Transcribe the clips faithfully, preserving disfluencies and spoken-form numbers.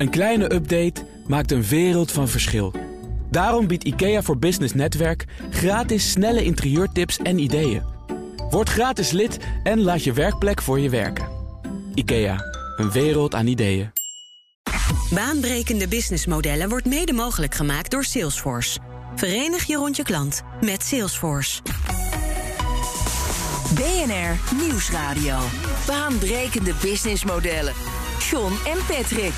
Een kleine update maakt een wereld van verschil. Daarom biedt IKEA voor Business Netwerk gratis snelle interieurtips en ideeën. Word gratis lid en laat je werkplek voor je werken. IKEA, een wereld aan ideeën. Baanbrekende businessmodellen wordt mede mogelijk gemaakt door Salesforce. Verenig je rond je klant met Salesforce. B N R Nieuwsradio. Baanbrekende businessmodellen. John en Patrick.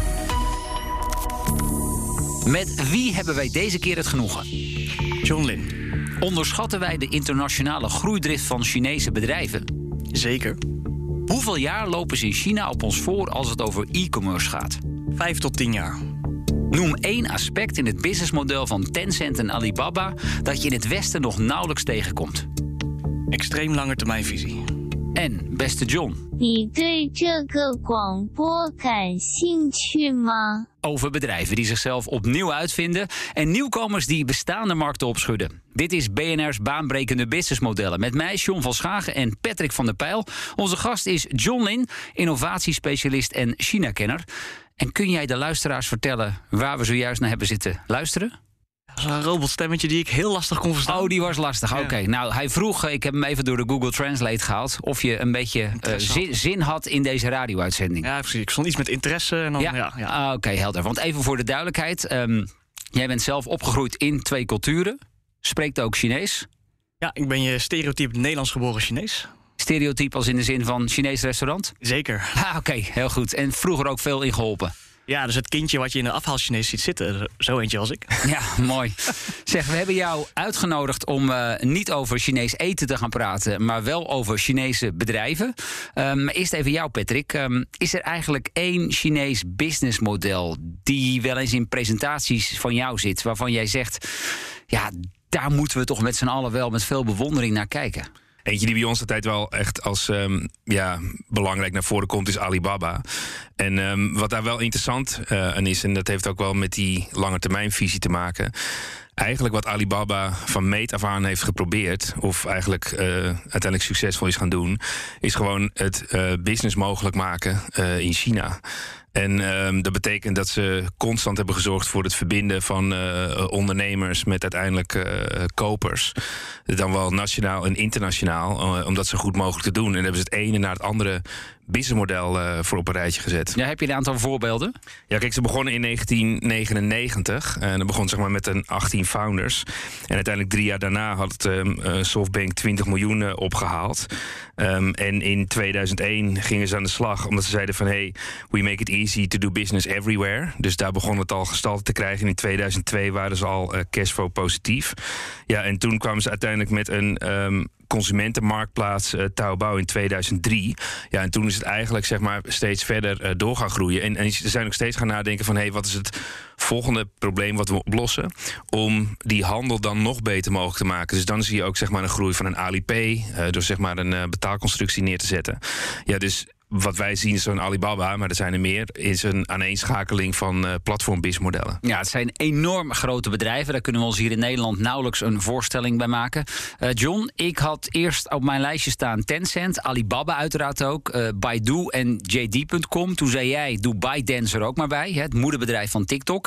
Met wie hebben wij deze keer het genoegen? John Lin. Onderschatten wij de internationale groeidrift van Chinese bedrijven? Zeker. Hoeveel jaar lopen ze in China op ons voor als het over e-commerce gaat? Vijf tot tien jaar. Noem één aspect in het businessmodel van Tencent en Alibaba dat je in het Westen nog nauwelijks tegenkomt. Extreem langetermijnvisie. En, beste John, 你对这个广播感兴趣吗? over bedrijven die zichzelf opnieuw uitvinden en nieuwkomers die bestaande markten opschudden. Dit is B N R's baanbrekende businessmodellen. Met mij, John van Schagen en Patrick van der Pijl. Onze gast is John Lin, innovatiespecialist en China-kenner. En kun jij de luisteraars vertellen waar we zojuist naar hebben zitten luisteren? Dat is een robotstemmetje die ik heel lastig kon verstaan. Oh, die was lastig. Oké, okay. Nou, hij vroeg, ik heb hem even door de Google Translate gehaald, of je een beetje uh, zin, zin had in deze radio-uitzending. Ja, precies. Ik stond iets met interesse. En dan, ja, ja, ja. Ah, oké, okay, helder. Want even voor de duidelijkheid, um, jij bent zelf opgegroeid in twee culturen. Spreekt ook Chinees? Ja, ik ben je stereotype Nederlands geboren Chinees. Stereotype als in de zin van Chinees restaurant? Zeker. Ah, oké, okay, heel goed. En vroeger ook veel in geholpen? Ja, dus het kindje wat je in de afhaal-Chinees ziet zitten, zo eentje als ik. Ja, mooi. Zeg, we hebben jou uitgenodigd om uh, niet over Chinees eten te gaan praten, maar wel over Chinese bedrijven. Um, eerst even jou, Patrick. Um, is er eigenlijk één Chinees businessmodel die wel eens in presentaties van jou zit, waarvan jij zegt, ja, daar moeten we toch met z'n allen wel met veel bewondering naar kijken? Eentje die bij ons altijd wel echt als um, ja, belangrijk naar voren komt, is Alibaba. En um, wat daar wel interessant uh, aan is, en dat heeft ook wel met die langetermijnvisie te maken. Eigenlijk wat Alibaba van meet af aan heeft geprobeerd, of eigenlijk uh, uiteindelijk succesvol is gaan doen, is gewoon het uh, business mogelijk maken uh, in China. En um, dat betekent dat ze constant hebben gezorgd voor het verbinden van uh, ondernemers met uiteindelijk uh, kopers. Dan wel nationaal en internationaal, uh, om dat zo goed mogelijk te doen. En dan hebben ze het ene naar het andere businessmodel uh, voor op een rijtje gezet. Ja, heb je een aantal voorbeelden? Ja, kijk, ze begonnen in negentien negenennegentig. En dat begon zeg maar met een achttien founders. En uiteindelijk drie jaar daarna had um, uh, SoftBank twintig miljoen uh, opgehaald. Um, en in tweeduizend één gingen ze aan de slag, omdat ze zeiden van, hey, we make it easy to do business everywhere. Dus daar begon het al gestalte te krijgen. En in tweeduizend twee waren ze al uh, cashflow positief. Ja, en toen kwamen ze uiteindelijk met een um, consumentenmarktplaats uh, Taobao in tweeduizend drie. Ja, en toen is het eigenlijk zeg maar steeds verder uh, door gaan groeien. En, en ze zijn ook steeds gaan nadenken van, hé, hey, wat is het volgende probleem wat we oplossen om die handel dan nog beter mogelijk te maken. Dus dan zie je ook zeg maar een groei van een Alipay, uh, door zeg maar een uh, betaalconstructie neer te zetten. Ja, dus wat wij zien is zo'n Alibaba, maar er zijn er meer, is een aaneenschakeling van uh, platform-businessmodellen. Ja, het zijn enorm grote bedrijven. Daar kunnen we ons hier in Nederland nauwelijks een voorstelling bij maken. Uh, John, ik had eerst op mijn lijstje staan Tencent, Alibaba uiteraard ook, uh, Baidu en J D punt com. Toen zei jij, doe ByteDance er ook maar bij, het moederbedrijf van TikTok.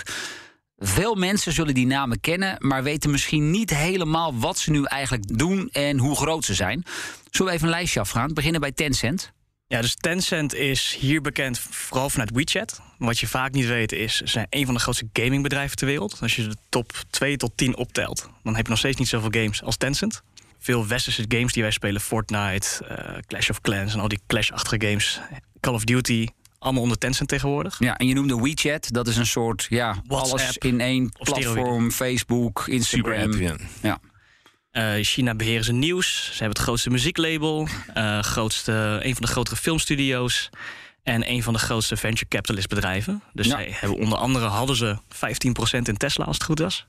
Veel mensen zullen die namen kennen, maar weten misschien niet helemaal wat ze nu eigenlijk doen en hoe groot ze zijn. Zullen we even een lijstje afgaan? Beginnen bij Tencent. Ja, dus Tencent is hier bekend vooral vanuit WeChat. Wat je vaak niet weet is, ze zijn een van de grootste gamingbedrijven ter wereld. Als je de top twee tot tien optelt, dan heb je nog steeds niet zoveel games als Tencent. Veel westerse games die wij spelen, Fortnite, uh, Clash of Clans en al die Clash-achtige games, Call of Duty, allemaal onder Tencent tegenwoordig. Ja, en je noemde WeChat, dat is een soort, ja, WhatsApp, alles in één platform, Facebook, Instagram. Super app, ja. Ja. Uh, China beheren ze nieuws. Ze hebben het grootste muzieklabel, uh, grootste, een van de grotere filmstudio's en een van de grootste venture capitalist bedrijven. Dus ja. zij hebben onder andere hadden ze vijftien procent in Tesla als het goed was.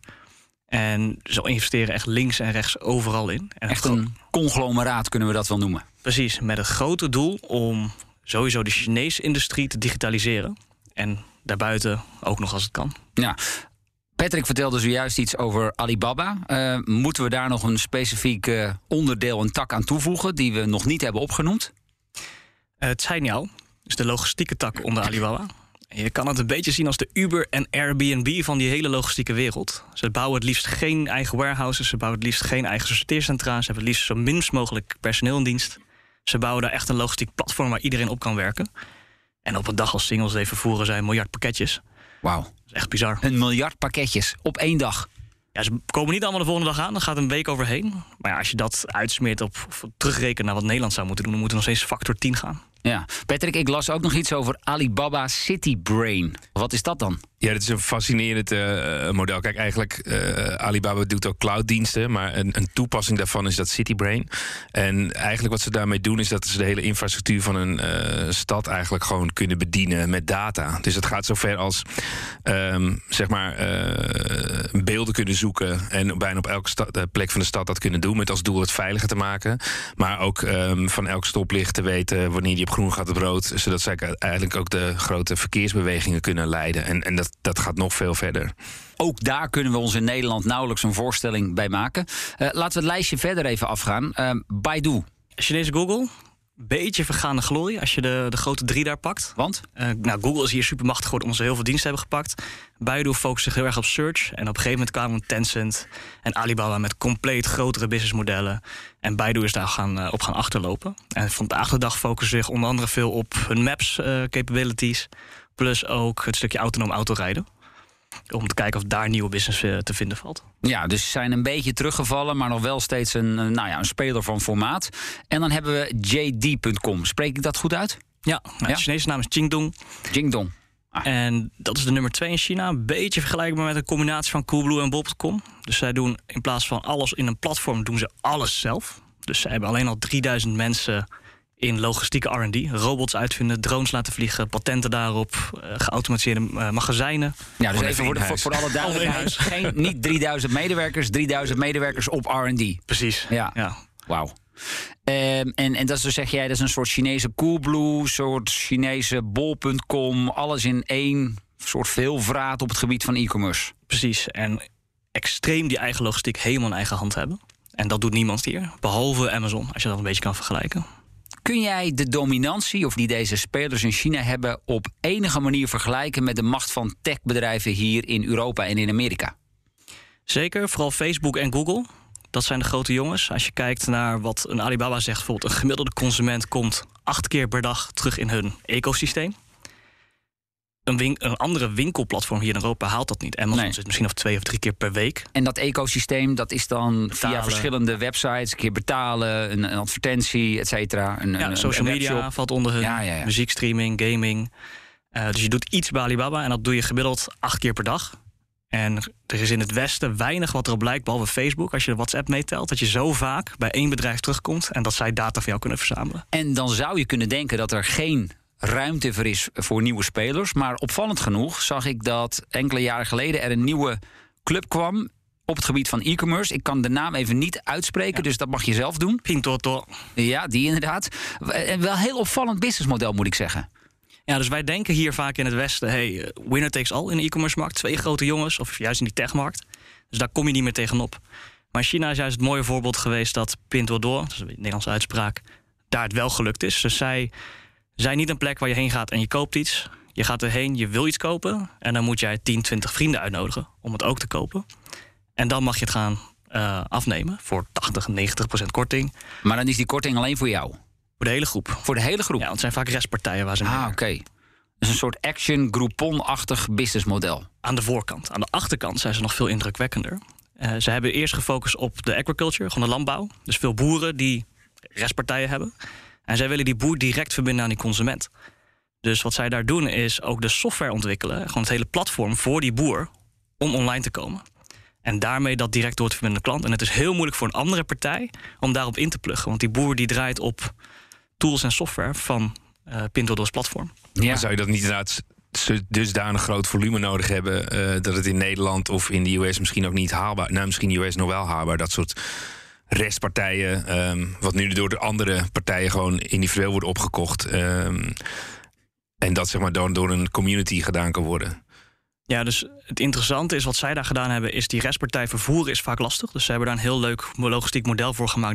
En ze investeren echt links en rechts overal in. En echt een conglomeraat kunnen we dat wel noemen. Precies, met het grote doel om sowieso de Chinese industrie te digitaliseren. En daarbuiten ook nog als het kan. Ja. Patrick vertelde zojuist iets over Alibaba. Uh, moeten we daar nog een specifiek uh, onderdeel, een tak aan toevoegen die we nog niet hebben opgenoemd? Uh, het Cainiao is de logistieke tak onder Alibaba. Je kan het een beetje zien als de Uber en Airbnb van die hele logistieke wereld. Ze bouwen het liefst geen eigen warehouses, ze bouwen het liefst geen eigen sorteercentra, ze hebben het liefst zo minst mogelijk personeel in dienst. Ze bouwen daar echt een logistiek platform waar iedereen op kan werken. En op een dag als Singles Day vervoeren zij een miljard pakketjes. Wauw. Dat is echt bizar. Een miljard pakketjes op één dag. Ja, ze komen niet allemaal de volgende dag aan, dan gaat een week overheen. Maar ja, als je dat uitsmeert op, of terugrekent naar wat Nederland zou moeten doen, dan moet er nog steeds factor tien gaan. Ja, Patrick, ik las ook nog iets over Alibaba City Brain. Wat is dat dan? Ja, dat is een fascinerend uh, model. Kijk, eigenlijk, uh, Alibaba doet ook clouddiensten, maar een, een toepassing daarvan is dat CityBrain. En eigenlijk wat ze daarmee doen is dat ze de hele infrastructuur van een uh, stad eigenlijk gewoon kunnen bedienen met data. Dus het gaat zover als, um, zeg maar, uh, beelden kunnen zoeken en bijna op elke sta- plek van de stad dat kunnen doen, met als doel het veiliger te maken. Maar ook um, van elk stoplicht te weten wanneer die op groen gaat op rood, zodat zij eigenlijk ook de grote verkeersbewegingen kunnen leiden. En, en dat Dat gaat nog veel verder. Ook daar kunnen we ons in Nederland nauwelijks een voorstelling bij maken. Uh, laten we het lijstje verder even afgaan. Uh, Baidu. Chinese Google, beetje vergaande glorie als je de, de grote drie daar pakt. Want? Uh, nou, Google is hier supermachtig geworden omdat ze heel veel diensten hebben gepakt. Baidu focust zich heel erg op search. En op een gegeven moment kwamen Tencent en Alibaba met compleet grotere businessmodellen. En Baidu is daar gaan, uh, op gaan achterlopen. En vandaag de dag focussen zich onder andere veel op hun maps uh, capabilities. Plus ook het stukje autonoom autorijden. Om te kijken of daar nieuwe business te vinden valt. Ja, dus ze zijn een beetje teruggevallen, maar nog wel steeds een, nou ja, een speler van formaat. En dan hebben we J D punt com. Spreek ik dat goed uit? Ja, nou, ja? De Chinese naam is Jingdong. Jingdong. Ah. En dat is de nummer twee in China. Een beetje vergelijkbaar met een combinatie van Coolblue en Bol punt com. Dus zij doen in plaats van alles in een platform, doen ze alles zelf. Dus zij hebben alleen al drieduizend mensen in logistieke R en D. Robots uitvinden, drones laten vliegen, patenten daarop, uh, geautomatiseerde uh, magazijnen. Ja, dus even voor, de, voor, voor alle duidelijkheid. Geen, niet drieduizend medewerkers, drieduizend medewerkers op R en D. Precies. Ja, ja. Wauw. Um, en, en dat is, dus zeg jij, dat is een soort Chinese Coolblue, een soort Chinese Bol punt com. Alles in één soort veelvraat op het gebied van e-commerce. Precies. En extreem die eigen logistiek helemaal in eigen hand hebben. En dat doet niemand hier, behalve Amazon, als je dat een beetje kan vergelijken. Kun jij de dominantie, of die deze spelers in China hebben, op enige manier vergelijken met de macht van techbedrijven hier in Europa en in Amerika? Zeker, vooral Facebook en Google. Dat zijn de grote jongens. Als je kijkt naar wat een Alibaba zegt, bijvoorbeeld een gemiddelde consument komt acht keer per dag terug in hun ecosysteem. Een, win- een andere winkelplatform hier in Europa haalt dat niet. Amazon nee. zit misschien nog twee of drie keer per week. En dat ecosysteem, dat is dan betalen. Via verschillende websites, een keer betalen, een, een advertentie, et cetera. Een, ja, een, social een media valt onder hun, ja, ja, ja. muziekstreaming, gaming. Uh, dus je doet iets bij Alibaba en dat doe je gemiddeld acht keer per dag. En er is in het Westen weinig wat erop lijkt, behalve Facebook, als je de WhatsApp meetelt, dat je zo vaak bij één bedrijf terugkomt en dat zij data van jou kunnen verzamelen. En dan zou je kunnen denken dat er geen ruimte voor is voor nieuwe spelers. Maar opvallend genoeg zag ik dat enkele jaren geleden er een nieuwe club kwam op het gebied van e-commerce. Ik kan de naam even niet uitspreken, ja. Dus dat mag je zelf doen. Pinduoduo. Ja, die inderdaad. Wel een heel opvallend businessmodel, moet ik zeggen. Ja, dus wij denken hier vaak in het Westen, hey, winner takes all in de e-commerce markt. Twee grote jongens, of juist in die techmarkt. Dus daar kom je niet meer tegenop. Maar China is juist het mooie voorbeeld geweest dat Pinduoduo, dat is een Nederlandse uitspraak, daar het wel gelukt is. Dus zij zijn niet een plek waar je heen gaat en je koopt iets. Je gaat erheen, je wil iets kopen en dan moet jij tien, twintig vrienden uitnodigen om het ook te kopen. En dan mag je het gaan uh, afnemen voor tachtig, negentig procent korting. Maar dan is die korting alleen voor jou? Voor de hele groep. Voor de hele groep? Ja, want het zijn vaak restpartijen waar ze mee Ah, oké. Okay. Dus een soort Action Groupon-achtig businessmodel. Aan de voorkant. Aan de achterkant zijn ze nog veel indrukwekkender. Uh, ze hebben eerst gefocust op de agriculture, gewoon de landbouw. Dus veel boeren die restpartijen hebben. En zij willen die boer direct verbinden aan die consument. Dus wat zij daar doen is ook de software ontwikkelen, gewoon het hele platform voor die boer om online te komen. En daarmee dat direct door te verbinden aan de klant. En het is heel moeilijk voor een andere partij om daarop in te pluggen. Want die boer die draait op tools en software van uh, Pinduoduo's platform. Ja. Maar zou je dat niet inderdaad dusdanig groot volume nodig hebben uh, dat het in Nederland of in de U S misschien ook niet haalbaar, nou misschien in de U S nog wel haalbaar, dat soort restpartijen, um, wat nu door de andere partijen gewoon individueel wordt opgekocht. Um, en dat zeg maar door, door een community gedaan kan worden. Ja, dus het interessante is wat zij daar gedaan hebben, is die restpartij vervoeren is vaak lastig. Dus ze hebben daar een heel leuk logistiek model voor gemaakt dat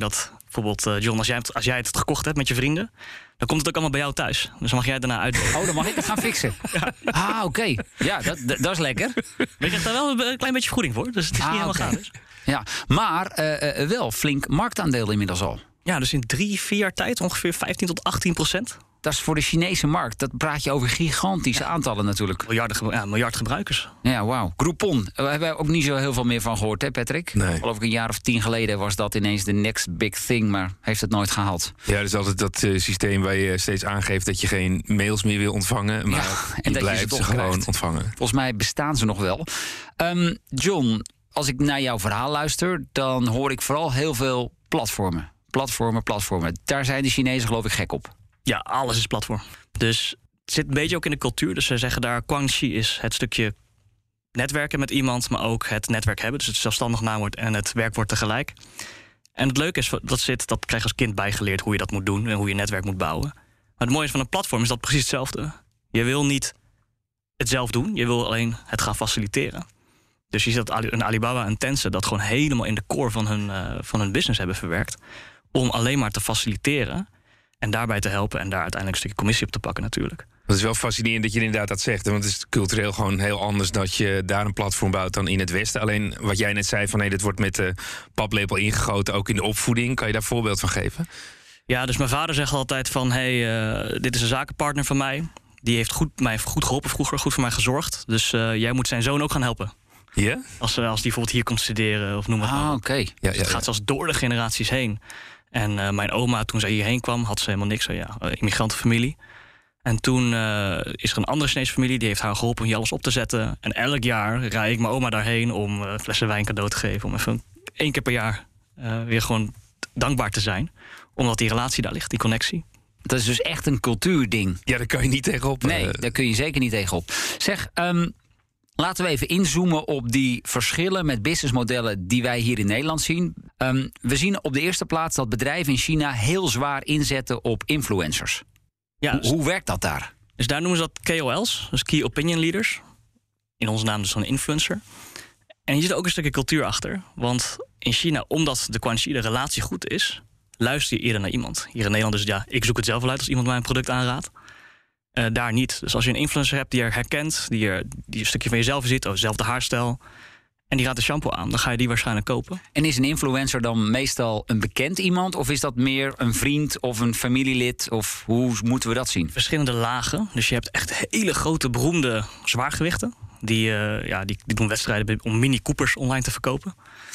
Bijvoorbeeld, uh, John, als jij, het, als jij het gekocht hebt met je vrienden, dan komt het ook allemaal bij jou thuis. Dus dan mag jij het daarna uitdelen. Oh, dan mag ik het gaan fixen. Ja. Ah, oké. Okay. Ja, dat, dat, dat is lekker. Je krijgt daar wel een klein beetje vergoeding voor. Dus het is ah, niet helemaal okay. gratis. Ja, maar uh, uh, wel flink marktaandeel inmiddels al. Ja, dus in drie, vier jaar tijd ongeveer vijftien tot achttien procent. Dat is voor de Chinese markt. Dat praat je over gigantische ja. aantallen natuurlijk. Miljarden, ja, miljard gebruikers. Ja, wauw. Groupon. Daar hebben we ook niet zo heel veel meer van gehoord, hè Patrick? Nee. Geloof ik een jaar of tien geleden was dat ineens de next big thing, maar heeft het nooit gehaald. Ja, dat is altijd dat uh, systeem waar je steeds aangeeft dat je geen mails meer wil ontvangen, maar ja, en dat blijft je ze, ze gewoon krijgt. ontvangen. Volgens mij bestaan ze nog wel. Um, John, als ik naar jouw verhaal luister, dan hoor ik vooral heel veel platformen. Platformen, platformen. Daar zijn de Chinezen geloof ik gek op. Ja, alles is platform. Dus het zit een beetje ook in de cultuur. Dus ze zeggen daar, Guangxi is het stukje netwerken met iemand, maar ook het netwerk hebben. Dus het zelfstandig naamwoord en het werkwoord tegelijk. En het leuke is, dat zit, dat krijg je als kind bijgeleerd hoe je dat moet doen en hoe je netwerk moet bouwen. Maar het mooie van een platform is dat precies hetzelfde. Je wil niet het zelf doen, je wil alleen het gaan faciliteren. Dus je ziet dat een Alibaba en Tencent dat gewoon helemaal in de core van hun, uh, van hun business hebben verwerkt. Om alleen maar te faciliteren en daarbij te helpen en daar uiteindelijk een stukje commissie op te pakken natuurlijk. Het is wel fascinerend dat je inderdaad dat zegt. Want het is cultureel gewoon heel anders dat je daar een platform bouwt dan in het Westen. Alleen wat jij net zei, van hey, dit wordt met de paplepel ingegoten, ook in de opvoeding. Kan je daar een voorbeeld van geven? Ja, dus mijn vader zegt altijd van hey, uh, dit is een zakenpartner van mij. Die heeft goed, mij goed geholpen vroeger, goed voor mij gezorgd. Dus uh, jij moet zijn zoon ook gaan helpen. Ja? Als, als die bijvoorbeeld hier komt studeren of noem het maar. Ah, oké. Okay. Dus ja, ja, het gaat ja. zelfs door de generaties heen. En uh, mijn oma, toen zij hierheen kwam, had ze helemaal niks. Ja, immigrantenfamilie. En toen uh, is er een andere Chinese familie, die heeft haar geholpen om hier alles op te zetten. En elk jaar rijd ik mijn oma daarheen om uh, flessen wijn cadeau te geven. Om even één keer per jaar uh, weer gewoon dankbaar te zijn. Omdat die relatie daar ligt, die connectie. Dat is dus echt een cultuurding. Ja, daar kan je niet tegenop. Nee, uh, daar kun je zeker niet tegenop. Zeg, um, laten we even inzoomen op die verschillen met businessmodellen die wij hier in Nederland zien. Um, we zien op de eerste plaats dat bedrijven in China heel zwaar inzetten op influencers. Ja, hoe, hoe werkt dat daar? Dus daar noemen ze dat K O L's, dus Key Opinion Leaders. In onze naam dus zo'n influencer. En hier zit ook een stukje cultuur achter. Want in China, omdat de Guangxi de relatie goed is, luister je eerder naar iemand. Hier in Nederland is het ja, ik zoek het zelf wel uit als iemand mij een product aanraadt. Uh, daar niet. Dus als je een influencer hebt die je herkent, die, er, die een stukje van jezelf ziet, oh, dezelfde haarstijl, en die raadt de shampoo aan, dan ga je die waarschijnlijk kopen. En is een influencer dan meestal een bekend iemand, of is dat meer een vriend of een familielid, of hoe moeten we dat zien? Verschillende lagen. Dus je hebt echt hele grote, beroemde zwaargewichten. Die, uh, ja, die, die doen wedstrijden om Mini Coopers online te verkopen.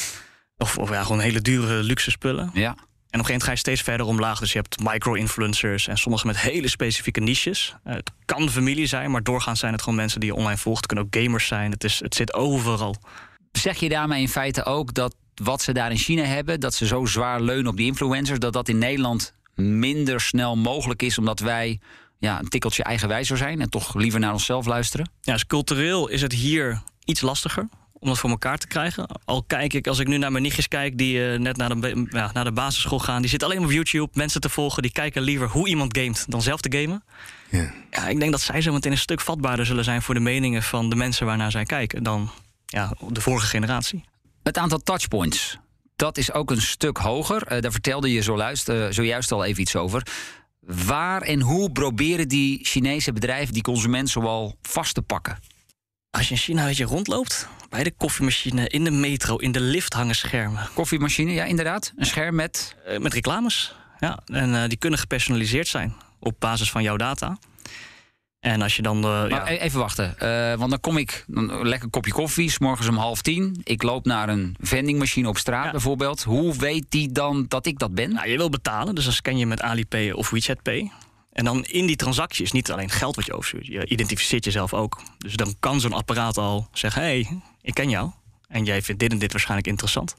Of, of ja, gewoon hele dure luxe spullen. Ja. En op een gegeven moment ga je steeds verder omlaag. Dus je hebt micro-influencers en sommige met hele specifieke niches. Uh, het kan familie zijn, maar doorgaans zijn het gewoon mensen die je online volgt. Het kunnen ook gamers zijn. Het, is, het zit overal. Zeg je daarmee in feite ook dat wat ze daar in China hebben, dat ze zo zwaar leunen op die influencers, dat dat in Nederland minder snel mogelijk is, omdat wij ja, een tikkeltje eigenwijzer zijn en toch liever naar onszelf luisteren? Ja, dus cultureel is het hier iets lastiger om dat voor elkaar te krijgen. Al kijk ik, als ik nu naar mijn nichtjes kijk die uh, net naar de, ja, naar de basisschool gaan, die zitten alleen op YouTube mensen te volgen, die kijken liever hoe iemand gamet dan zelf te gamen. Ja. Ja, ik denk dat zij zo meteen een stuk vatbaarder zullen zijn voor de meningen van de mensen waarnaar zij kijken dan ja, de vorige generatie. Het aantal touchpoints, dat is ook een stuk hoger. Uh, daar vertelde je zojuist, uh, zojuist al even iets over. Waar en hoe proberen die Chinese bedrijven die consument zoal vast te pakken? Als je in China weet je, rondloopt, bij de koffiemachine, in de metro, in de lift hangen schermen. Koffiemachine, ja inderdaad. Een scherm met? Uh, met reclames, ja. En uh, die kunnen gepersonaliseerd zijn op basis van jouw data. En als je dan... Uh, ja. Even wachten, uh, want dan kom ik, een lekker kopje koffie, 's morgens om half tien. Ik loop naar een vendingmachine op straat ja. bijvoorbeeld. Hoe weet die dan dat ik dat ben? Nou, je wil betalen, dus dan scan je met Alipay of WeChat Pay. En dan in die transactie is niet alleen geld wat je overstuurt. Je identificeert jezelf ook. Dus dan kan zo'n apparaat al zeggen, hé, hey, ik ken jou. En jij vindt dit en dit waarschijnlijk interessant.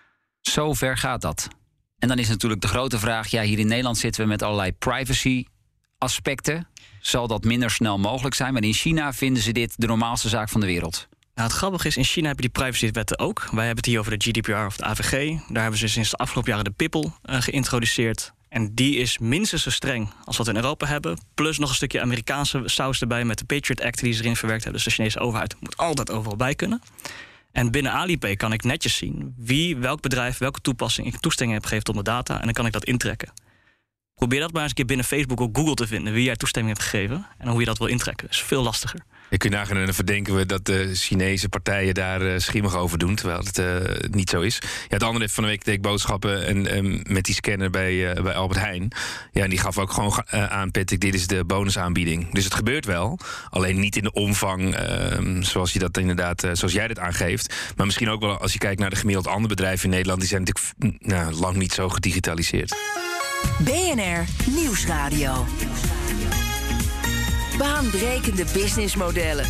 Zo ver gaat dat. En dan is natuurlijk de grote vraag, ja, hier in Nederland zitten we met allerlei privacy aspecten. Zal dat minder snel mogelijk zijn? Maar in China vinden ze dit de normaalste zaak van de wereld. Nou, het grappige is, in China heb je die privacywetten ook. Wij hebben het hier over de G D P R of de A V G. Daar hebben ze sinds de afgelopen jaren de Pippel uh, geïntroduceerd. En die is minstens zo streng als wat we in Europa hebben. Plus nog een stukje Amerikaanse saus erbij met de Patriot Act die ze erin verwerkt hebben. Dus de Chinese overheid moet altijd overal bij kunnen. En binnen Alipay kan ik netjes zien wie, welk bedrijf, welke toepassing ik toestemming heb gegeven tot mijn data. En dan kan ik dat intrekken. Probeer dat maar eens een keer binnen Facebook of Google te vinden wie jij toestemming hebt gegeven en hoe je dat wil intrekken. Dat is veel lastiger. Je kunt nagaan en dan verdenken we dat de Chinese partijen daar uh, schimmig over doen, terwijl het uh, niet zo is. Ja, het andere heeft van de week deed ik boodschappen en um, met die scanner bij, uh, bij Albert Heijn. Ja, en die gaf ook gewoon uh, aan, Patrick, dit is de bonusaanbieding. Dus het gebeurt wel, alleen niet in de omvang uh, zoals je dat inderdaad, uh, zoals jij dat aangeeft. Maar misschien ook wel als je kijkt naar de gemiddeld andere bedrijven in Nederland, die zijn natuurlijk nou, lang niet zo gedigitaliseerd. B N R Nieuwsradio. Baanbrekende businessmodellen.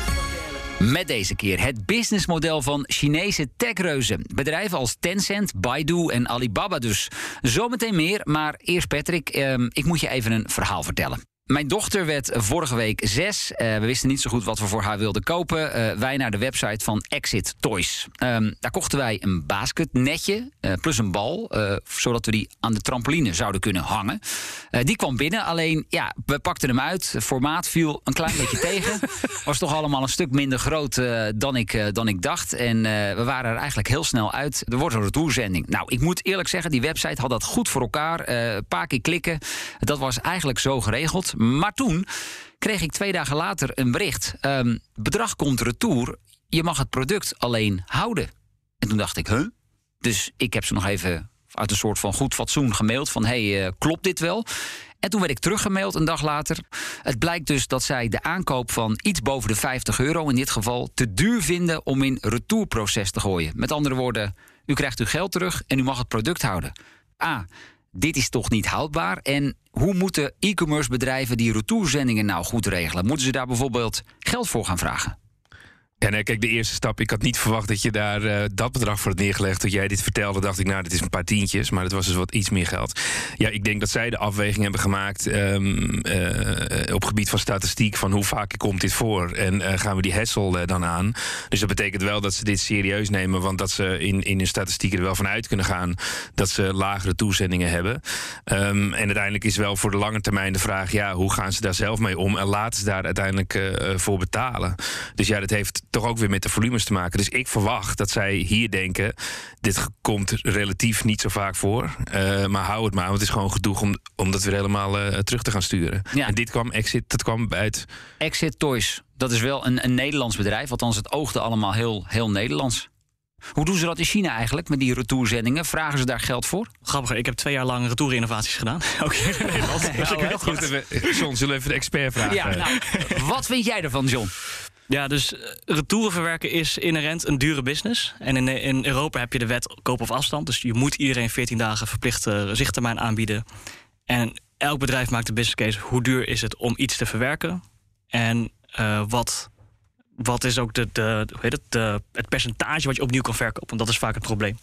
Met deze keer het businessmodel van Chinese techreuzen. Bedrijven als Tencent, Baidu en Alibaba dus. Zometeen meer, maar eerst Patrick, eh, ik moet je even een verhaal vertellen. Mijn dochter werd vorige week zes. Uh, we wisten niet zo goed wat we voor haar wilden kopen. Uh, wij naar de website van Exit Toys. Um, daar kochten wij een basketnetje uh, plus een bal. Uh, zodat we die aan de trampoline zouden kunnen hangen. Uh, die kwam binnen, alleen ja, we pakten hem uit. Formaat viel een klein beetje tegen. Was toch allemaal een stuk minder groot uh, dan, ik, uh, dan ik dacht. En uh, we waren er eigenlijk heel snel uit. Er wordt een retourzending. Nou, ik moet eerlijk zeggen, die website had dat goed voor elkaar. Een uh, paar keer klikken. Dat was eigenlijk zo geregeld. Maar toen kreeg ik twee dagen later een bericht. Um, bedrag komt retour. Je mag het product alleen houden. En toen dacht ik, huh? Dus ik heb ze nog even uit een soort van goed fatsoen gemaild. Van, hey, uh, klopt dit wel? En toen werd ik teruggemaild een dag later. Het blijkt dus dat zij de aankoop van iets boven de vijftig euro... in dit geval te duur vinden om in retourproces te gooien. Met andere woorden, u krijgt uw geld terug en u mag het product houden. A, dit is toch niet houdbaar? En hoe moeten e-commerce bedrijven die retourzendingen nou goed regelen? Moeten ze daar bijvoorbeeld geld voor gaan vragen? Ja, nee, kijk, de eerste stap, ik had niet verwacht dat je daar uh, dat bedrag voor had neergelegd. Toen jij dit vertelde, dacht ik, nou, dit is een paar tientjes. Maar het was dus wat iets meer geld. Ja, ik denk dat zij de afweging hebben gemaakt um, uh, op gebied van statistiek van hoe vaak komt dit voor. En uh, gaan we die hassle uh, dan aan. Dus dat betekent wel dat ze dit serieus nemen. Want dat ze in, in hun statistieken er wel van uit kunnen gaan dat ze lagere toezendingen hebben. Um, en uiteindelijk is wel voor de lange termijn de vraag, ja, hoe gaan ze daar zelf mee om? En laten ze daar uiteindelijk uh, voor betalen. Dus ja, dat heeft toch ook weer met de volumes te maken. Dus ik verwacht dat zij hier denken, dit komt relatief niet zo vaak voor. Uh, maar hou het maar, want het is gewoon gedoe om, om dat weer helemaal uh, terug te gaan sturen. Ja. En dit kwam, Exit, dat kwam uit Exit Toys, dat is wel een, een Nederlands bedrijf. Althans, het oogde allemaal heel, heel Nederlands. Hoe doen ze dat in China eigenlijk, met die retourzendingen? Vragen ze daar geld voor? Grappig, ik heb twee jaar lang retourinnovaties gedaan. Ook hier in Nederland. Ja, dus ik heel weet goed. goed. John, zullen we even de expert vragen? Ja, nou, wat vind jij ervan, John? Ja, dus retouren verwerken is inherent een dure business. En in, in Europa heb je de wet koop of afstand. Dus je moet iedereen veertien dagen verplichte zichttermijn aanbieden. En elk bedrijf maakt de business case. Hoe duur is het om iets te verwerken? En uh, wat, wat is ook de, de, hoe heet het, de, het percentage wat je opnieuw kan verkopen? Want dat is vaak het probleem.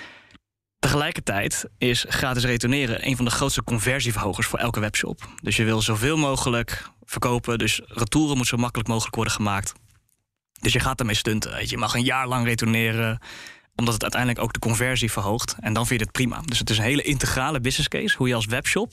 Tegelijkertijd is gratis retourneren een van de grootste conversieverhogers voor elke webshop. Dus je wil zoveel mogelijk verkopen. Dus retouren moet zo makkelijk mogelijk worden gemaakt. Dus je gaat ermee stunten. Weet je. je mag een jaar lang retourneren, omdat het uiteindelijk ook de conversie verhoogt. En dan vind je het prima. Dus het is een hele integrale business case, hoe je als webshop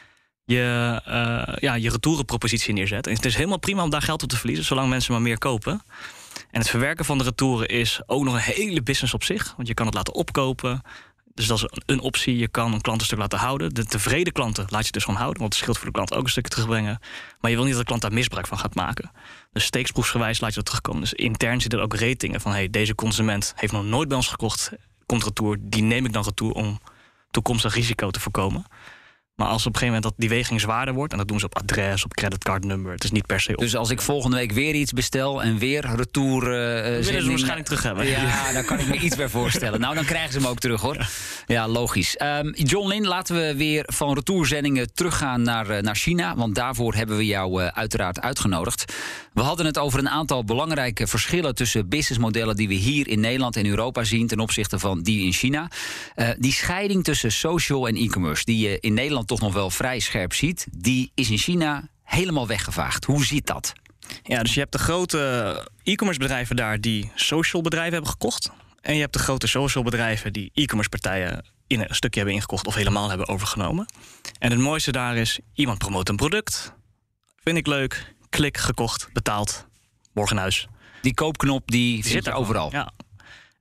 je, uh, ja, je retourenpropositie neerzet. En het is helemaal prima om daar geld op te verliezen, zolang mensen maar meer kopen. En het verwerken van de retouren is ook nog een hele business op zich. Want je kan het laten opkopen. Dus dat is een optie. Je kan een klant een stuk laten houden. De tevreden klanten laat je dus gewoon houden. Want het scheelt voor de klant ook een stukje terugbrengen. Maar je wil niet dat de klant daar misbruik van gaat maken. Dus steeksproefsgewijs laat je dat terugkomen. Dus intern zitten er ook ratingen van, hey, deze consument heeft nog nooit bij ons gekocht. Komt retour. Die neem ik dan retour om toekomstig risico te voorkomen. Maar als op een gegeven moment dat die weging zwaarder wordt, en dat doen ze op adres, op creditcardnummer, het is niet per se op. Dus als ik volgende week weer iets bestel en weer retour uh, willen ze waarschijnlijk terug hebben. Ja, daar kan ik me iets bij voorstellen. Nou, dan krijgen ze hem ook terug, hoor. Ja, logisch. Um, John Lin, laten we weer van retourzendingen teruggaan naar, uh, naar China, want daarvoor hebben we jou uh, uiteraard uitgenodigd. We hadden het over een aantal belangrijke verschillen tussen businessmodellen die we hier in Nederland en Europa zien ten opzichte van die in China. Uh, die scheiding tussen social en e-commerce, die je in Nederland toch nog wel vrij scherp ziet, die is in China helemaal weggevaagd. Hoe zit dat? Ja, dus je hebt de grote e-commerce bedrijven daar die social bedrijven hebben gekocht. En je hebt de grote social bedrijven die e-commerce partijen in een stukje hebben ingekocht of helemaal hebben overgenomen. En het mooiste daar is, iemand promoot een product. Vind ik leuk. Klik, gekocht, betaald. Morgen in huis. Die koopknop die, die zit er overal. Ja.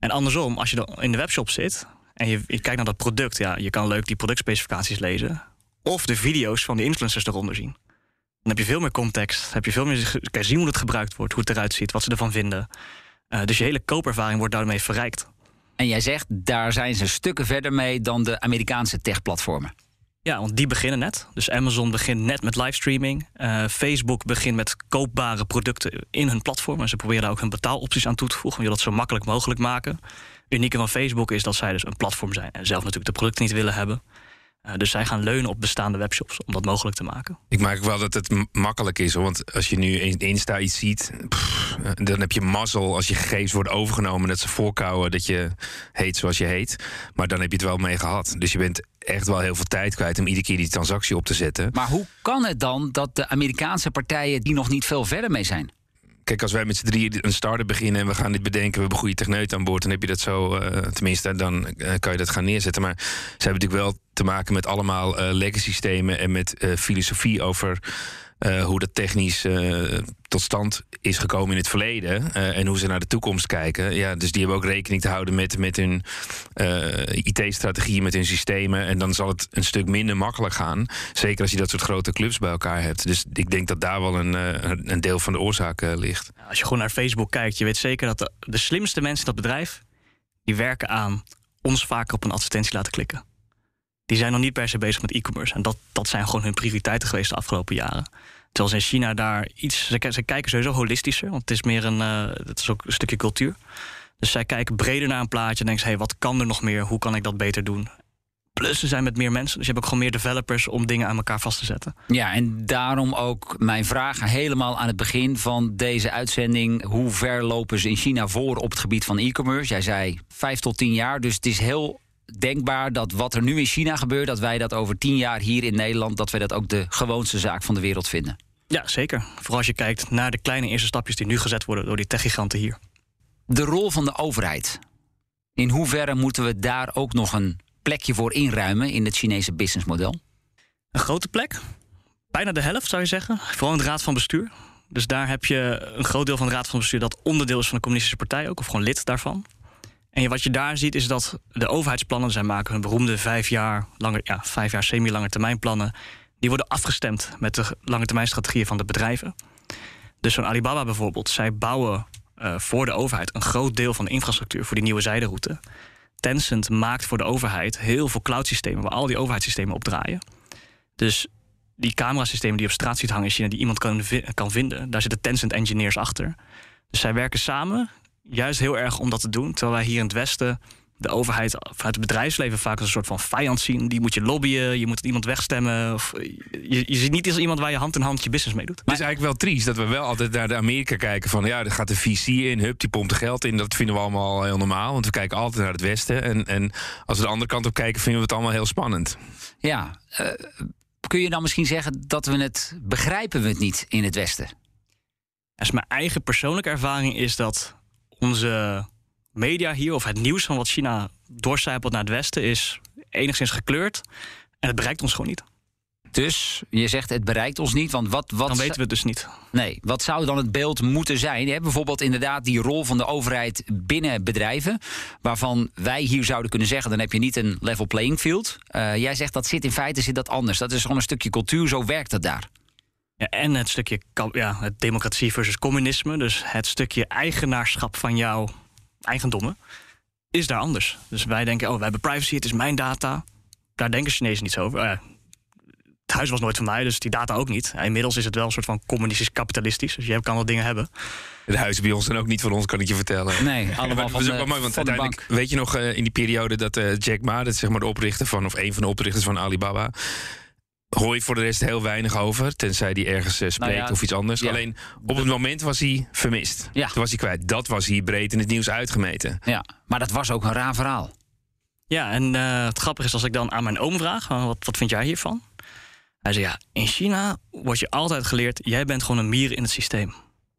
En andersom, als je dan in de webshop zit en je, je kijkt naar dat product, ja, je kan leuk die productspecificaties lezen of de video's van de influencers eronder zien. Dan heb je veel meer context, heb je veel meer kan je zien hoe het gebruikt wordt, hoe het eruit ziet, wat ze ervan vinden. Uh, dus je hele koopervaring wordt daarmee verrijkt. En jij zegt, daar zijn ze stukken verder mee dan de Amerikaanse techplatformen. Ja, want die beginnen net. Dus Amazon begint net met livestreaming. Uh, Facebook begint met koopbare producten in hun platform. En ze proberen daar ook hun betaalopties aan toe te voegen. Je wil dat zo makkelijk mogelijk maken. Het unieke van Facebook is dat zij dus een platform zijn en zelf natuurlijk de producten niet willen hebben. Uh, dus zij gaan leunen op bestaande webshops om dat mogelijk te maken. Ik maak wel dat het m- makkelijk is. Hoor. Want als je nu in Insta iets ziet, pff, dan heb je mazzel als je gegevens worden overgenomen. Dat ze voorkouwen dat je heet zoals je heet. Maar dan heb je het wel mee gehad. Dus je bent echt wel heel veel tijd kwijt om iedere keer die transactie op te zetten. Maar hoe kan het dan dat de Amerikaanse partijen die nog niet veel verder mee zijn? Kijk, als wij met z'n drieën een start-up beginnen en we gaan dit bedenken, we hebben goede techneuten aan boord, dan heb je dat zo, uh, tenminste, dan uh, kan je dat gaan neerzetten. Maar ze hebben natuurlijk wel te maken met allemaal uh, legacy-systemen en met uh, filosofie over uh, hoe dat technisch uh, tot stand is gekomen in het verleden uh, en hoe ze naar de toekomst kijken. Ja, dus die hebben ook rekening te houden met, met hun uh, I T-strategie, met hun systemen. En dan zal het een stuk minder makkelijk gaan. Zeker als je dat soort grote clubs bij elkaar hebt. Dus ik denk dat daar wel een, uh, een deel van de oorzaak uh, ligt. Als je gewoon naar Facebook kijkt, je weet zeker dat de, de slimste mensen in dat bedrijf, die werken aan ons vaker op een advertentie laten klikken. Die zijn nog niet per se bezig met e-commerce. En dat, dat zijn gewoon hun prioriteiten geweest de afgelopen jaren. Terwijl ze in China daar iets... Ze, ze kijken sowieso holistischer, want het is meer een... Uh, het is ook een stukje cultuur. Dus zij kijken breder naar een plaatje en denken ze, hey, wat kan er nog meer? Hoe kan ik dat beter doen? Plus, ze zijn met meer mensen. Dus je hebt ook gewoon meer developers om dingen aan elkaar vast te zetten. Ja, en daarom ook mijn vraag helemaal aan het begin van deze uitzending. Hoe ver lopen ze in China voor op het gebied van e-commerce? Jij zei vijf tot tien jaar, dus het is heel denkbaar dat wat er nu in China gebeurt, dat wij dat over tien jaar hier in Nederland, dat wij dat ook de gewoonste zaak van de wereld vinden. Ja, zeker. Vooral als je kijkt naar de kleine eerste stapjes die nu gezet worden door die techgiganten hier. De rol van de overheid. In hoeverre moeten we daar ook nog een plekje voor inruimen in het Chinese businessmodel? Een grote plek. Bijna de helft, zou je zeggen. Vooral in de raad van bestuur. Dus daar heb je een groot deel van de raad van bestuur dat onderdeel is van de communistische partij ook, of gewoon lid daarvan. En wat je daar ziet is dat de overheidsplannen, zij maken hun beroemde vijf jaar, langer, ja, vijf jaar semi-lange termijnplannen, die worden afgestemd met de lange termijn strategieën van de bedrijven. Dus zo'n Alibaba bijvoorbeeld, zij bouwen uh, voor de overheid een groot deel van de infrastructuur voor die nieuwe zijderoute. Tencent maakt voor de overheid heel veel cloud-systemen waar al die overheidssystemen op draaien. Dus die camerasystemen die op straat ziet hangen in China, die iemand kan, kan vinden, daar zitten Tencent-engineers achter. Dus zij werken samen, juist heel erg om dat te doen. Terwijl wij hier in het Westen de overheid vanuit het bedrijfsleven vaak als een soort van vijand zien. Die moet je lobbyen, je moet iemand wegstemmen. Of je, je ziet niet als iemand waar je hand in hand je business mee doet. Het is eigenlijk wel triest dat we wel altijd naar de Amerika kijken van ja, er gaat de V C in, hup, die pompt er geld in. Dat vinden we allemaal heel normaal, want we kijken altijd naar het Westen. En, en als we de andere kant op kijken, vinden we het allemaal heel spannend. Ja, uh, kun je dan misschien zeggen dat we het begrijpen we het niet in het Westen? Als mijn eigen persoonlijke ervaring is dat onze media hier, of het nieuws van wat China doorcijpelt naar het Westen, is enigszins gekleurd. En het bereikt ons gewoon niet. Dus je zegt het bereikt ons niet, want wat... wat dan weten we het dus niet. Nee, wat zou dan het beeld moeten zijn? Je hebt bijvoorbeeld inderdaad die rol van de overheid binnen bedrijven, waarvan wij hier zouden kunnen zeggen, dan heb je niet een level playing field. Uh, jij zegt dat zit in feite zit dat anders. Dat is gewoon een stukje cultuur, zo werkt dat daar. Ja, en het stukje ja, het democratie versus communisme, dus het stukje eigenaarschap van jouw eigendommen, is daar anders. Dus wij denken, oh, wij hebben privacy, het is mijn data. Daar denken Chinezen niet zo over. Oh ja, het huis was nooit van mij, dus die data ook niet. Inmiddels is het wel een soort van communistisch-kapitalistisch. Dus je kan wel dingen hebben. De huizen bij ons zijn ook niet van ons, kan ik je vertellen. Nee, allemaal van, de, wel mooi, want van de uiteindelijk, bank. weet je nog, uh, in die periode dat uh, Jack Ma, dat is zeg maar de oprichter van, of een van de oprichters van Alibaba, hoor je voor de rest heel weinig over, tenzij hij ergens uh, spreekt nou ja, of iets anders. Ja. Alleen op het moment was hij vermist. Ja. Toen was hij kwijt. Dat was hier breed in het nieuws uitgemeten. Ja, maar dat was ook een raar verhaal. Ja, en uh, het grappige is als ik dan aan mijn oom vraag, uh, wat, wat vind jij hiervan? Hij zei, ja, in China wordt je altijd geleerd, jij bent gewoon een mier in het systeem.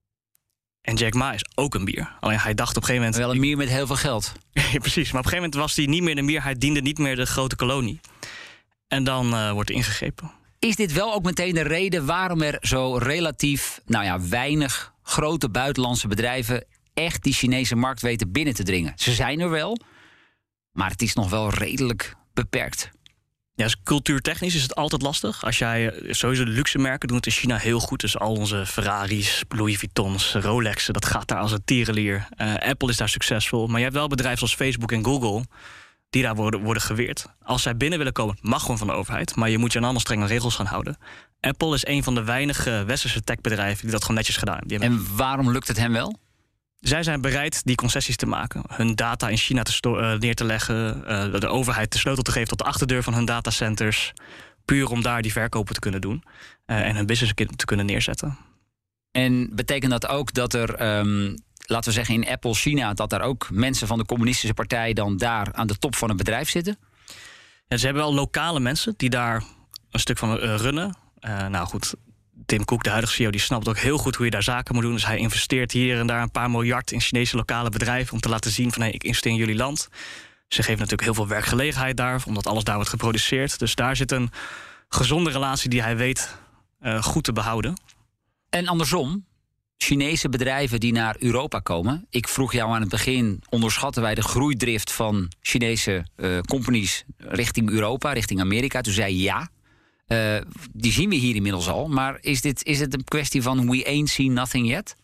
En Jack Ma is ook een mier. Alleen hij dacht op een gegeven moment... Wel een mier met heel veel geld. Ja, precies, maar op een gegeven moment was hij niet meer de mier, hij diende niet meer de grote kolonie. En dan uh, wordt er ingegrepen. Is dit wel ook meteen de reden waarom er zo relatief, nou ja, weinig grote buitenlandse bedrijven echt die Chinese markt weten binnen te dringen. Ze zijn er wel, maar het is nog wel redelijk beperkt. Ja, dus cultuurtechnisch is het altijd lastig. Als jij sowieso de luxe merken doen het in China heel goed. Dus al onze Ferraris, Louis Vuittons, Rolexen, dat gaat daar als een tierenlier. Uh, Apple is daar succesvol. Maar je hebt wel bedrijven zoals Facebook en Google die daar worden, worden geweerd. Als zij binnen willen komen, mag gewoon van de overheid. Maar je moet je aan allemaal strenge regels gaan houden. Apple is een van de weinige westerse techbedrijven die dat gewoon netjes gedaan hebben. En waarom lukt het hen wel? Zij zijn bereid die concessies te maken. Hun data in China te sto- uh, neer te leggen. Uh, de overheid de sleutel te geven tot de achterdeur van hun datacenters. Puur om daar die verkopen te kunnen doen. Uh, en hun business te kunnen neerzetten. En betekent dat ook dat er, um, laten we zeggen in Apple China, dat daar ook mensen van de communistische partij dan daar aan de top van het bedrijf zitten? Ja, ze hebben wel lokale mensen die daar een stuk van uh, runnen. Uh, nou goed, Tim Cook, de huidige C E O, die snapt ook heel goed hoe je daar zaken moet doen. Dus hij investeert hier en daar een paar miljard in Chinese lokale bedrijven om te laten zien van hey, ik investeer in jullie land. Ze geven natuurlijk heel veel werkgelegenheid daar, omdat alles daar wordt geproduceerd. Dus daar zit een gezonde relatie die hij weet uh, goed te behouden. En andersom, Chinese bedrijven die naar Europa komen. Ik vroeg jou aan het begin, onderschatten wij de groeidrift van Chinese uh, companies richting Europa, richting Amerika? Toen zei je ja. Uh, die zien we hier inmiddels al. Maar is dit is het een kwestie van we ain't seen nothing yet?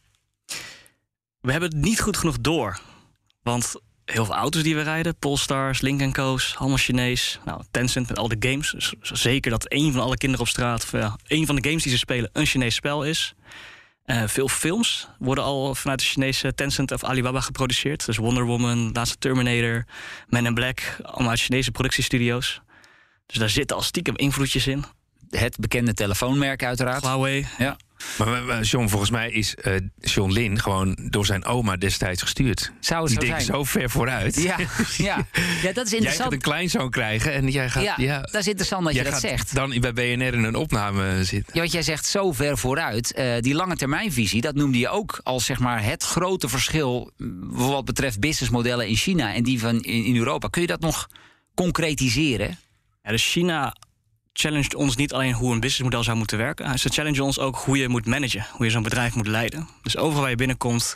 We hebben het niet goed genoeg door. Want heel veel auto's die we rijden, Polestars, Lynk en Co's, allemaal Chinees. Nou, Tencent met al de games. Dus zeker dat één van alle kinderen op straat, of ja, één van de games die ze spelen, een Chinees spel is. Uh, veel films worden al vanuit de Chinese Tencent of Alibaba geproduceerd. Dus Wonder Woman, laatste Terminator, Men in Black, allemaal uit Chinese productiestudio's. Dus daar zitten al stiekem invloedjes in. Het bekende telefoonmerk uiteraard. Huawei. Ja. Maar, maar John, volgens mij is uh, John Lin gewoon door zijn oma destijds gestuurd. Zou het Die zo denkt zijn? zo ver vooruit. Ja, ja. ja, dat is Jij interessant. gaat een kleinzoon krijgen en jij gaat... Ja, ja, dat is interessant dat je dat gaat zegt. Dan bij B N R in een opname zitten. Ja, wat jij zegt, zo ver vooruit. Uh, die lange termijnvisie, dat noemde je ook als zeg maar, het grote verschil wat betreft businessmodellen in China en die van in, in Europa. Kun je dat nog concretiseren? Ja, dus China challenged ons niet alleen hoe een businessmodel zou moeten werken. Ze challengen ons ook hoe je moet managen, hoe je zo'n bedrijf moet leiden. Dus overal waar je binnenkomt,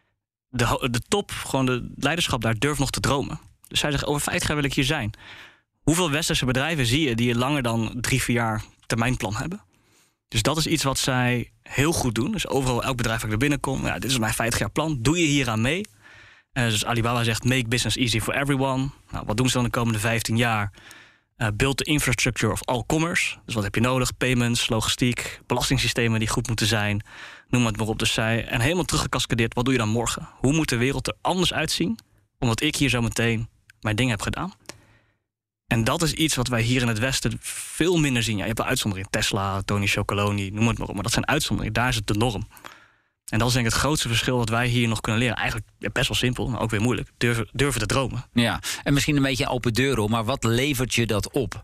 de, de top, gewoon de leiderschap daar durft nog te dromen. Dus zij zeggen, over vijftig jaar wil ik hier zijn. Hoeveel westerse bedrijven zie je die langer dan drie, vier jaar termijnplan hebben? Dus dat is iets wat zij heel goed doen. Dus overal, elk bedrijf waar ik er binnenkom, ja, dit is mijn vijftig jaar plan. Doe je hieraan mee? Uh, dus Alibaba zegt, make business easy for everyone. Nou, wat doen ze dan de komende vijftien jaar? Uh, build the infrastructure of all commerce. Dus wat heb je nodig? Payments, logistiek, belastingssystemen die goed moeten zijn. Noem het maar op. Dus zij, en helemaal teruggecascadeerd, wat doe je dan morgen? Hoe moet de wereld er anders uitzien? Omdat ik hier zo meteen mijn ding heb gedaan. En dat is iets wat wij hier in het Westen veel minder zien. Ja, je hebt een uitzondering. Tesla, Tony Chocoloni, noem het maar op. Maar dat zijn uitzonderingen. Daar is het de norm. En dat is denk ik het grootste verschil dat wij hier nog kunnen leren. Eigenlijk best wel simpel, maar ook weer moeilijk. Durven, durven te dromen. Ja, en misschien een beetje open deuren, maar wat levert je dat op?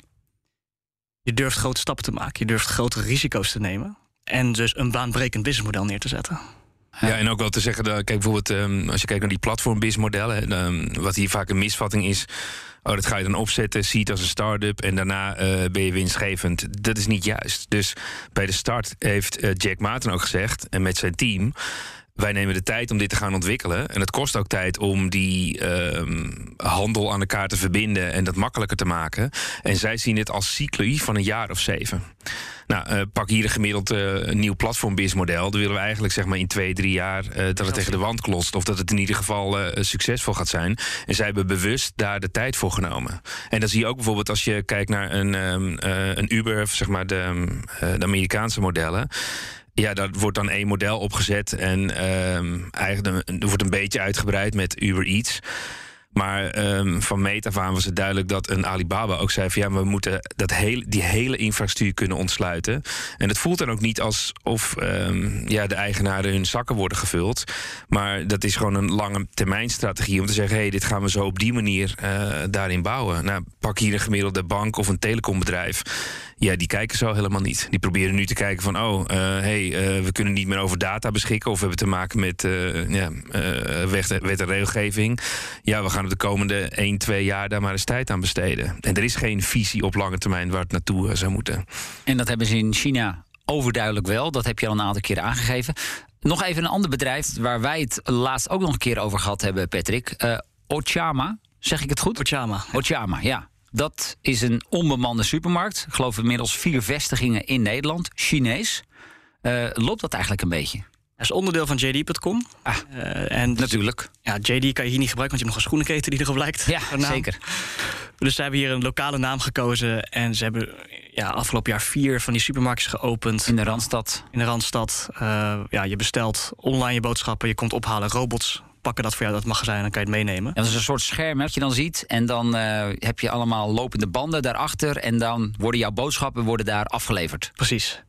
Je durft grote stappen te maken. Je durft grotere risico's te nemen. En dus een baanbrekend businessmodel neer te zetten. Ja, en ook wel te zeggen, dat, kijk bijvoorbeeld, um, als je kijkt naar die platform-businessmodellen, um, wat hier vaak een misvatting is, oh, dat ga je dan opzetten, zie het als een start-up en daarna uh, ben je winstgevend. Dat is niet juist. Dus bij de start heeft uh, Jack Maarten ook gezegd, en met zijn team, wij nemen de tijd om dit te gaan ontwikkelen. En het kost ook tijd om die um, handel aan elkaar te verbinden en dat makkelijker te maken. En zij zien het als cycli van een jaar of zeven. Nou, uh, pak hier een gemiddeld uh, nieuw platform-businessmodel. Dan willen we eigenlijk zeg maar in twee, drie jaar uh, dat het tegen de wand klotst. Of dat het in ieder geval uh, succesvol gaat zijn. En zij hebben bewust daar de tijd voor genomen. En dan zie je ook bijvoorbeeld als je kijkt naar een, um, uh, een Uber, zeg maar de, um, uh, de Amerikaanse modellen. Ja, daar wordt dan één model opgezet en um, eigenlijk er wordt een beetje uitgebreid met Uber Eats. Maar um, van meet af aan was het duidelijk dat een Alibaba ook zei van ja, we moeten dat hele, die hele infrastructuur kunnen ontsluiten. En het voelt dan ook niet alsof um, ja, de eigenaren hun zakken worden gevuld. Maar dat is gewoon een lange termijn strategie om te zeggen, hé, hey, dit gaan we zo op die manier uh, daarin bouwen. Nou, pak hier een gemiddelde bank of een telecombedrijf. Ja, die kijken zo helemaal niet. Die proberen nu te kijken van, oh, uh, hey, uh, we kunnen niet meer over data beschikken, of we hebben te maken met uh, ja, uh, wet, wet en regelgeving. Ja, we gaan op de komende één, twee jaar daar maar eens tijd aan besteden. En er is geen visie op lange termijn waar het naartoe uh, zou moeten. En dat hebben ze in China overduidelijk wel. Dat heb je al een aantal keren aangegeven. Nog even een ander bedrijf waar wij het laatst ook nog een keer over gehad hebben, Patrick. Uh, Ochama, zeg ik het goed? Ochama. Ochama, ja. Dat is een onbemande supermarkt. Ik geloof inmiddels vier vestigingen in Nederland. Chinees. Uh, loopt dat eigenlijk een beetje? Dat is onderdeel van J D punt com. Ah, uh, en natuurlijk. Ja, J D kan je hier niet gebruiken, want je hebt nog een schoenenketen die erop lijkt. Ja, zeker. Dus ze hebben hier een lokale naam gekozen. En ze hebben ja, afgelopen jaar vier van die supermarkten geopend. In de Randstad. In de Randstad. Uh, ja, je bestelt online je boodschappen, je komt ophalen, robots pakken dat voor jou, dat magazijn, en dan kan je het meenemen. Ja, dat is een soort scherm dat je dan ziet. En dan uh, heb je allemaal lopende banden daarachter. En dan worden jouw boodschappen worden daar afgeleverd. Precies.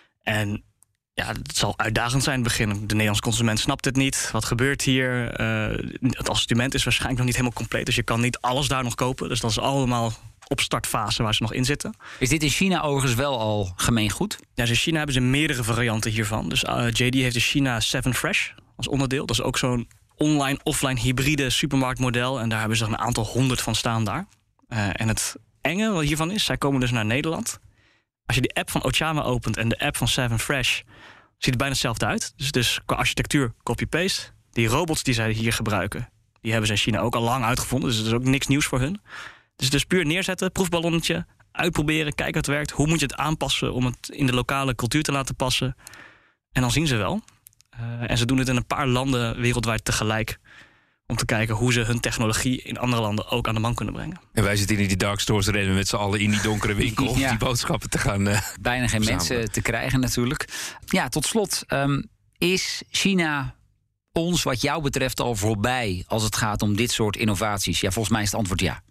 En ja, het zal uitdagend zijn in het begin. De Nederlandse consument snapt het niet. Wat gebeurt hier? Uh, het assortiment is waarschijnlijk nog niet helemaal compleet. Dus je kan niet alles daar nog kopen. Dus dat is allemaal opstartfase waar ze nog in zitten. Is dit in China overigens wel al gemeengoed? Ja, dus in China hebben ze meerdere varianten hiervan. Dus uh, J D heeft de China seven Fresh als onderdeel. Dat is ook zo'n online-offline hybride supermarktmodel. En daar hebben ze een aantal honderd van staan daar. Uh, en het enge wat hiervan is, zij komen dus naar Nederland. Als je de app van Ochama opent en de app van seven Fresh, ziet het bijna hetzelfde uit. Dus, dus qua architectuur copy-paste. Die robots die zij hier gebruiken, die hebben ze in China ook al lang uitgevonden. Dus het is ook niks nieuws voor hun. Dus dus puur neerzetten, proefballonnetje, uitproberen, kijken wat werkt. Hoe moet je het aanpassen om het in de lokale cultuur te laten passen? En dan zien ze wel. Uh, en ze doen het in een paar landen wereldwijd tegelijk. Om te kijken hoe ze hun technologie in andere landen ook aan de man kunnen brengen. En wij zitten in die dark stores rennen met z'n allen in die donkere winkel om ja. die boodschappen te gaan uh, Bijna geen verzamelen. mensen te krijgen natuurlijk. Ja, tot slot. Um, is China ons wat jou betreft al voorbij als het gaat om dit soort innovaties? Ja, volgens mij is het antwoord ja.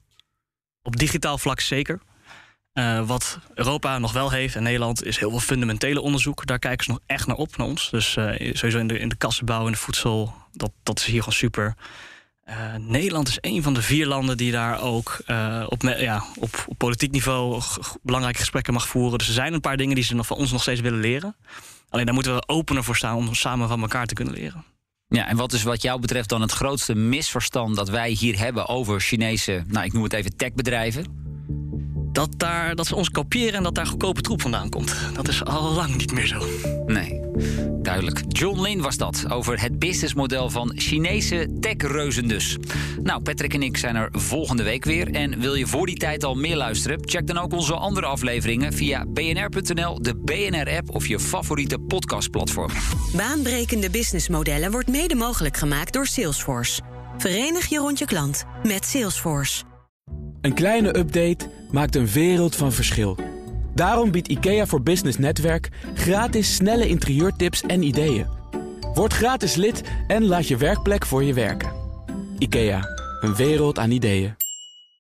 Op digitaal vlak zeker. Uh, wat Europa nog wel heeft en Nederland is heel veel fundamentele onderzoek. Daar kijken ze nog echt naar op, naar ons. Dus uh, sowieso in de, in de kassenbouw, in de voedsel, dat, dat is hier gewoon super. Uh, Nederland is een van de vier landen die daar ook uh, op, ja, op, op politiek niveau g- belangrijke gesprekken mag voeren. Dus er zijn een paar dingen die ze nog van ons nog steeds willen leren. Alleen daar moeten we opener voor staan om samen van elkaar te kunnen leren. Ja, en wat is wat jou betreft dan het grootste misverstand dat wij hier hebben over Chinese, nou ik noem het even techbedrijven? Dat, daar, dat ze ons kopiëren en dat daar goedkope troep vandaan komt. Dat is al lang niet meer zo. Nee, duidelijk. John Lin was dat, over het businessmodel van Chinese techreuzen dus. Nou, Patrick en ik zijn er volgende week weer. En wil je voor die tijd al meer luisteren? Check dan ook onze andere afleveringen via b n r punt n l, de B N R-app of je favoriete podcastplatform. Baanbrekende businessmodellen wordt mede mogelijk gemaakt door Salesforce. Verenig je rond je klant met Salesforce. Een kleine update maakt een wereld van verschil. Daarom biedt IKEA voor Business Netwerk gratis snelle interieurtips en ideeën. Word gratis lid en laat je werkplek voor je werken. IKEA, een wereld aan ideeën.